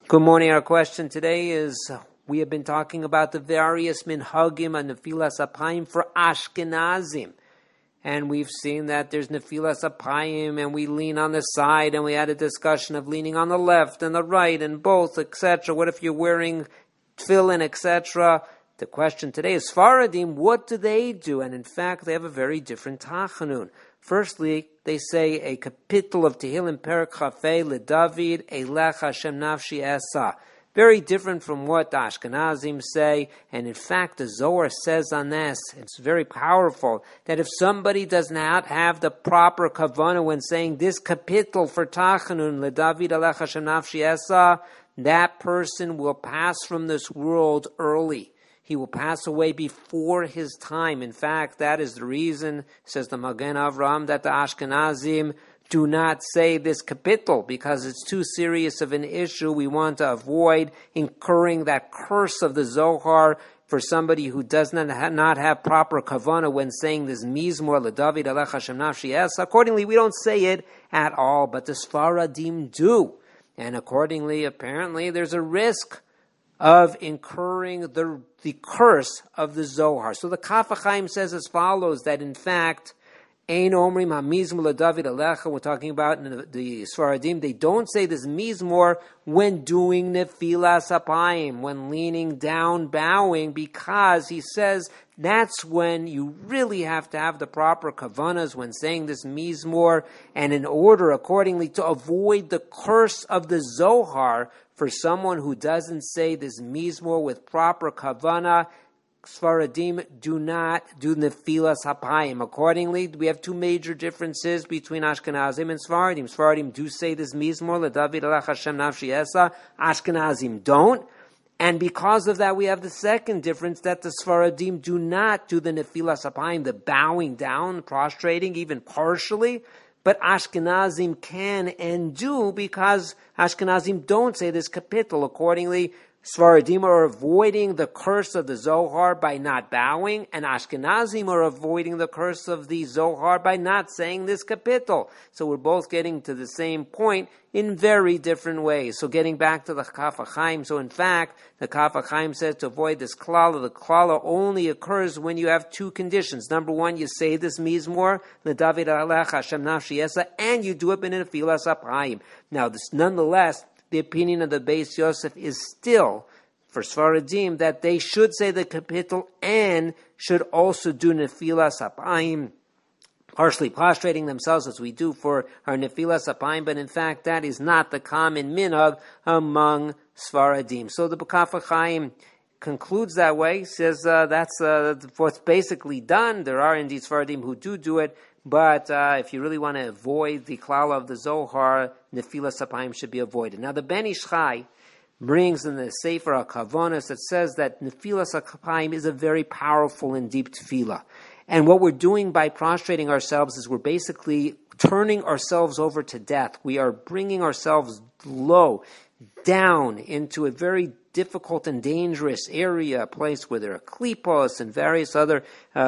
Good morning. Our question today is, we have been talking about the various minhagim and nefilas apayim for Ashkenazim. And we've seen that there's nefilas apayim, and we lean on the side, and we had a discussion of leaning on the left and the right and both, etc. What if you're wearing tefillin, etc.? The question today is, Sfaradim, what do they do? And in fact, they have a very different tachanun. Firstly, they say a kapitel of Tehillim Perek Chafei LeDavid Eilech Hashem Nafshi Esa. Very different from what the Ashkenazim say. And in fact, the Zohar says on this, it's very powerful, that if somebody does not have the proper kavanah when saying this kapitel for tachanun LeDavid Eilech Hashem Nafshi Esa, that person will pass from this world early. He will pass away before his time. In fact, that is the reason, says the Magen Avraham, that the Ashkenazim do not say this kapitel, because it's too serious of an issue. We want to avoid incurring that curse of the Zohar for somebody who does not have proper kavanah when saying this mizmor LeDavid Eilech Hashem Nafshi Es. Accordingly, we don't say it at all, but the Sfaradim do. And accordingly, apparently, there's a risk of incurring the curse of the Zohar. So the Kaf HaChaim says as follows, that in fact, Ein Omrim HaMizmor LeDavid Alecha, we're talking about the Sfaradim, they don't say this mizmor when doing nefilas apayim, when leaning down, bowing, because he says that's when you really have to have the proper kavanas when saying this mizmor, and in order accordingly to avoid the curse of the Zohar for someone who doesn't say this mizmor with proper kavana. Sfaradim do not do nefilas hapayim. Accordingly, we have two major differences between Ashkenazim and Sfaradim. Sfaradim do say this mizmor LeDavid Eilech Hashem Nafshi Esa. Ashkenazim don't. And because of that, we have the second difference, that the Sfaradim do not do the nefilas hapayim, the bowing down, prostrating, even partially. But Ashkenazim can and do, because Ashkenazim don't say this kapitel. Accordingly, Sfaradim are avoiding the curse of the Zohar by not bowing, and Ashkenazim are avoiding the curse of the Zohar by not saying this kapitel. So we're both getting to the same point in very different ways. So getting back to the Kaf HaChaim, so in fact, the Kaf HaChaim says to avoid this klala, the klala only occurs when you have two conditions. Number one, you say this mizmor, LeDavid Eilech Hashem Nafshi Esa, and you do it in nefilas apayim. Now, this nonetheless, the opinion of the Beis Yosef is still, for Sfaradim, that they should say the kapitel and should also do nefilas apayim, partially prostrating themselves as we do for our nefilas apayim, but in fact that is not the common minhag among Sfaradim. So the Kaf HaChaim concludes that way, says that's what's basically done. There are indeed Sfaradim who do it, but if you really want to avoid the klala of the Zohar, nefilas apayim should be avoided. Now the Ben Ish Chai brings in the Sefer HaKavonos that says that nefilas apayim is a very powerful and deep tefillah. And what we're doing by prostrating ourselves is we're basically turning ourselves over to death. We are bringing ourselves low, down into a very difficult and dangerous area, a place where there are klipos and various other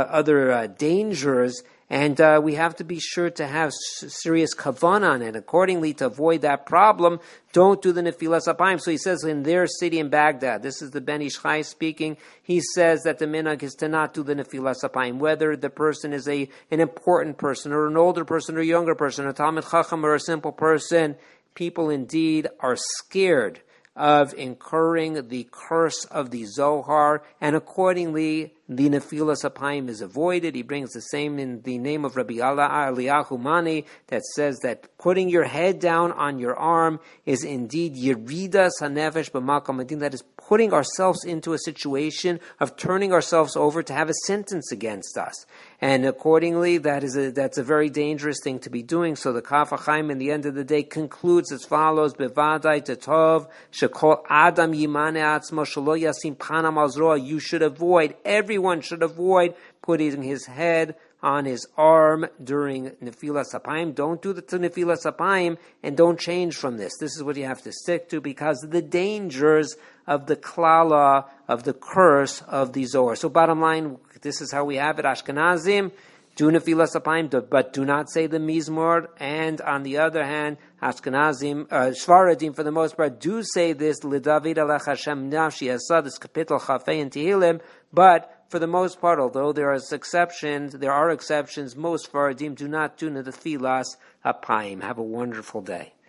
dangers. And we have to be sure to have serious kavanah on it. Accordingly, to avoid that problem, don't do the nefilas apayim. So he says in their city in Baghdad, this is the Ben Ish Chai speaking, he says that the minhag is to not do the nefilas apayim, whether the person is an important person or an older person or a younger person, a Talmid Chacham or a simple person. People indeed are scared of incurring the curse of the Zohar, and accordingly, the nefilas apayim is avoided. He brings the same in the name of Rabbi Eliyahu Mani, that says that putting your head down on your arm is indeed yeridas hanefesh b'makom adin, that is putting ourselves into a situation of turning ourselves over to have a sentence against us. And accordingly, that's a very dangerous thing to be doing. So the Kaf HaChaim in the end of the day concludes as follows: Bevadai tetov shekol adam yimane atzmo shelo yasim panam al zroa. You should avoid, everyone should avoid putting his head on his arm during nefilas apayim. Don't do the nefilas apayim, and don't change from this. This is what you have to stick to because of the dangers of the klala, of the curse of the Zohar. So bottom line, this is how we have it. Ashkenazim do Nefilas Apayim, but do not say the Mizmor. And on the other hand, Ashkenazim, Sfaradim, for the most part, do say this, L'David Alech Hashem Nafshi Asad, this capital Chafei and Tehillim, but for the most part, although there are exceptions, most Sfaradim do not do Nefilas Apayim. Have a wonderful day.